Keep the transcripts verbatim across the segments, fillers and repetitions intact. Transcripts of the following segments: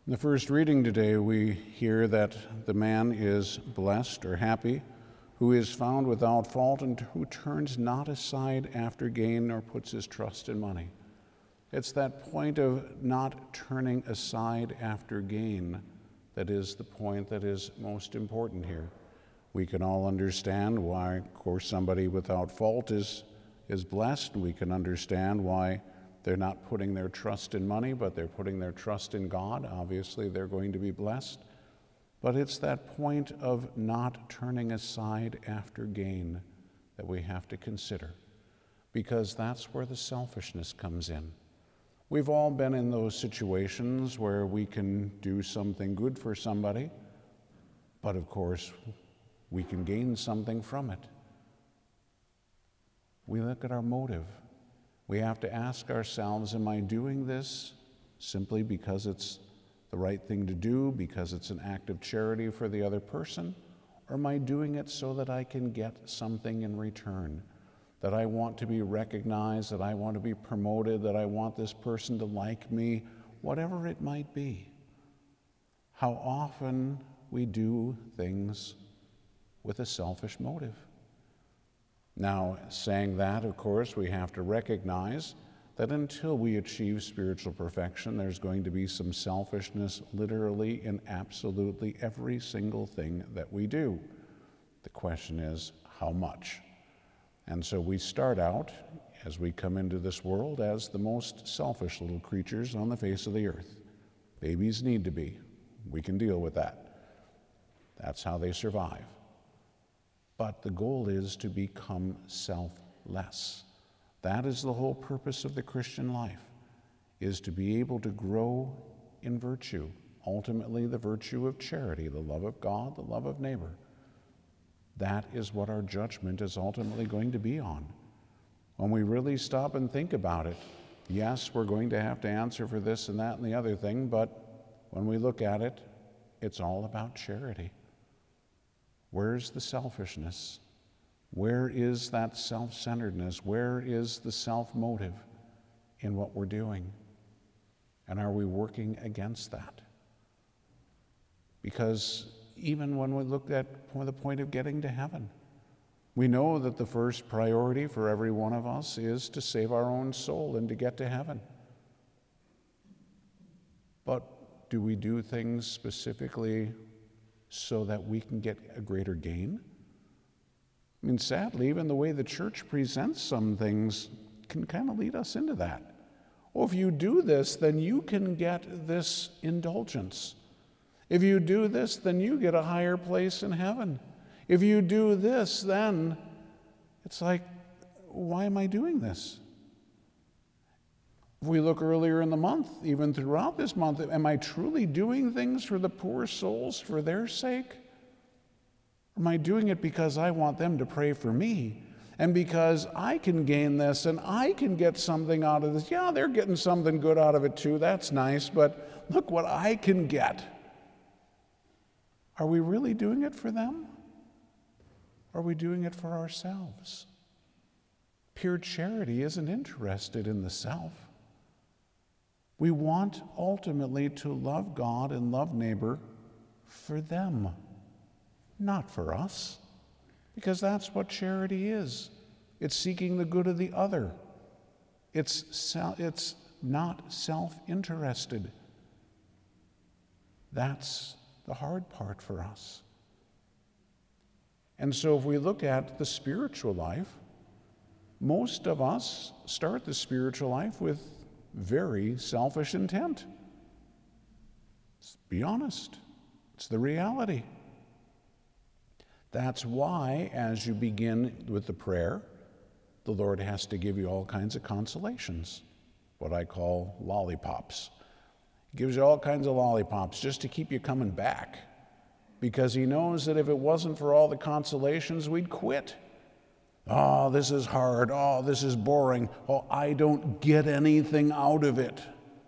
In the first reading today, we hear that the man is blessed or happy who is found without fault and who turns not aside after gain nor puts his trust in money. It's that point of not turning aside after gain that is the point that is most important here. We can all understand why, of course, somebody without fault is, is blessed. We can understand why they're not putting their trust in money, but they're putting their trust in God. Obviously, they're going to be blessed. But it's that point of not turning aside after gain that we have to consider, because that's where the selfishness comes in. We've all been in those situations where we can do something good for somebody, but of course, we can gain something from it. We look at our motive. We have to ask ourselves, am I doing this simply because it's the right thing to do, because it's an act of charity for the other person? Or am I doing it so that I can get something in return? That I want to be recognized, that I want to be promoted, that I want this person to like me, whatever it might be. How often we do things with a selfish motive. Now, saying that, of course, we have to recognize that until we achieve spiritual perfection, there's going to be some selfishness literally in absolutely every single thing that we do. The question is, how much? And so we start out, as we come into this world, as the most selfish little creatures on the face of the earth. Babies need to be. We can deal with that. That's how they survive. But the goal is to become selfless. That is the whole purpose of the Christian life, is to be able to grow in virtue, ultimately the virtue of charity, the love of God, the love of neighbor. That is what our judgment is ultimately going to be on. When we really stop and think about it, yes, we're going to have to answer for this and that and the other thing, but when we look at it, it's all about charity. Where's the selfishness? Where is that self-centeredness? Where is the self-motive in what we're doing? And are we working against that? Because even when we look at the point of getting to heaven, we know that the first priority for every one of us is to save our own soul and to get to heaven. But do we do things specifically so that we can get a greater gain? I mean, sadly, even the way the church presents some things can kind of lead us into that. Well, if you do this, then you can get this indulgence. If you do this, then you get a higher place in heaven. If you do this, then it's like, why am I doing this? If we look earlier in the month, even throughout this month, am I truly doing things for the poor souls for their sake? Am I doing it because I want them to pray for me and because I can gain this and I can get something out of this? Yeah, they're getting something good out of it too. That's nice, but look what I can get. Are we really doing it for them? Or are we doing it for ourselves? Pure charity isn't interested in the self. We want ultimately to love God and love neighbor for them, not for us, because that's what charity is. It's seeking the good of the other. It's, sel- it's not self-interested. That's the hard part for us. And so if we look at the spiritual life, most of us start the spiritual life with very selfish intent. Let's be honest. It's the reality. That's why, as you begin with the prayer, the Lord has to give you all kinds of consolations, what I call lollipops. He gives you all kinds of lollipops just to keep you coming back, because he knows that if it wasn't for all the consolations, we'd quit. Oh, this is hard. Oh, this is boring. Oh, I don't get anything out of it.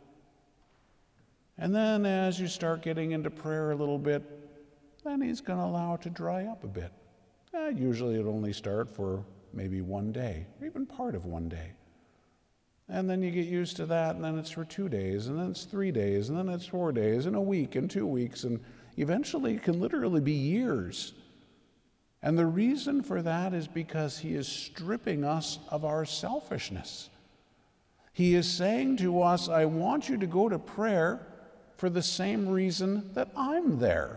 And then as you start getting into prayer a little bit, then he's going to allow it to dry up a bit. Eh, usually it'll only start for maybe one day, or even part of one day. And then you get used to that, and then it's for two days, and then it's three days, and then it's four days, and a week, and two weeks, and eventually it can literally be years. And the reason for that is because he is stripping us of our selfishness. He is saying to us, I want you to go to prayer for the same reason that I'm there.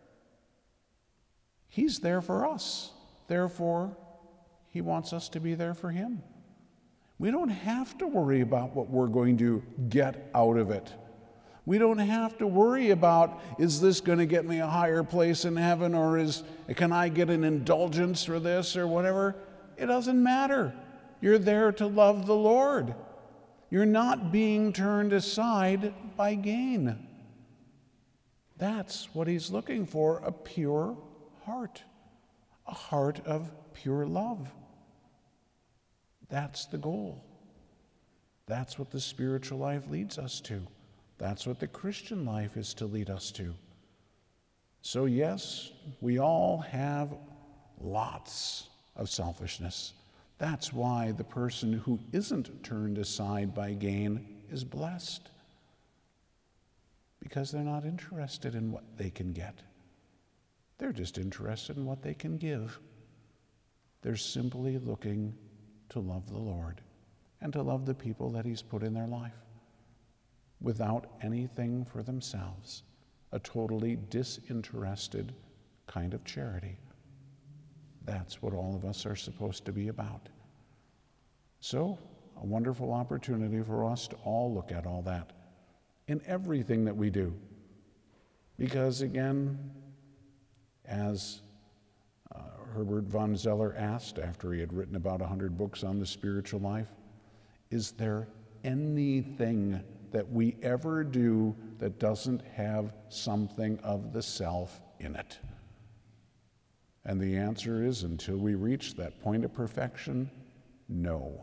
He's there for us. Therefore, he wants us to be there for him. We don't have to worry about what we're going to get out of it. We don't have to worry about, is this going to get me a higher place in heaven, or is can I get an indulgence for this or whatever? It doesn't matter. You're there to love the Lord. You're not being turned aside by gain. That's what he's looking for, a pure heart, a heart of pure love. That's the goal. That's what the spiritual life leads us to. That's what the Christian life is to lead us to. So yes, we all have lots of selfishness. That's why the person who isn't turned aside by gain is blessed. Because they're not interested in what they can get. They're just interested in what they can give. They're simply looking to love the Lord and to love the people that he's put in their life without anything for themselves, a totally disinterested kind of charity. That's what all of us are supposed to be about. So, a wonderful opportunity for us to all look at all that in everything that we do. Because again, as uh, Herbert von Zeller asked after he had written about a hundred books on the spiritual life, is there anything that we ever do that doesn't have something of the self in it? And the answer is, until we reach that point of perfection, no.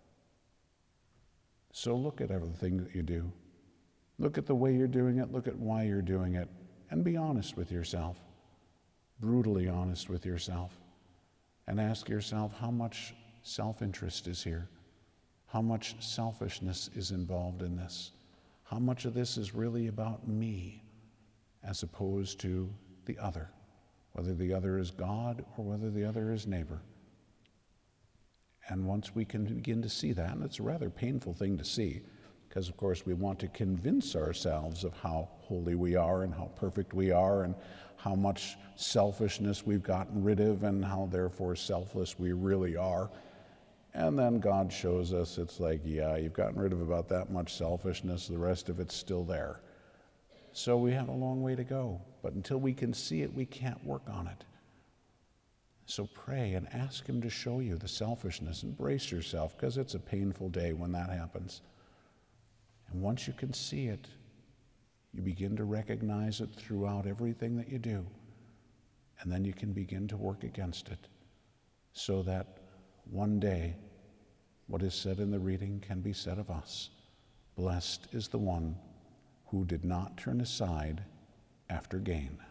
So look at everything that you do. Look at the way you're doing it, look at why you're doing it, and be honest with yourself, brutally honest with yourself, and ask yourself how much self-interest is here, how much selfishness is involved in this, how much of this is really about me as opposed to the other, whether the other is God or whether the other is neighbor. And once we can begin to see that, and it's a rather painful thing to see, because of course we want to convince ourselves of how holy we are and how perfect we are and how much selfishness we've gotten rid of and how therefore selfless we really are. And then God shows us it's like, yeah, you've gotten rid of about that much selfishness, the rest of it's still there. So we have a long way to go, but until we can see it, we can't work on it. So pray and ask him to show you the selfishness. Embrace yourself, because it's a painful day when that happens. And once you can see it, you begin to recognize it throughout everything that you do. And then you can begin to work against it, so that one day what is said in the reading can be said of us. Blessed is the one who did not turn aside after gain.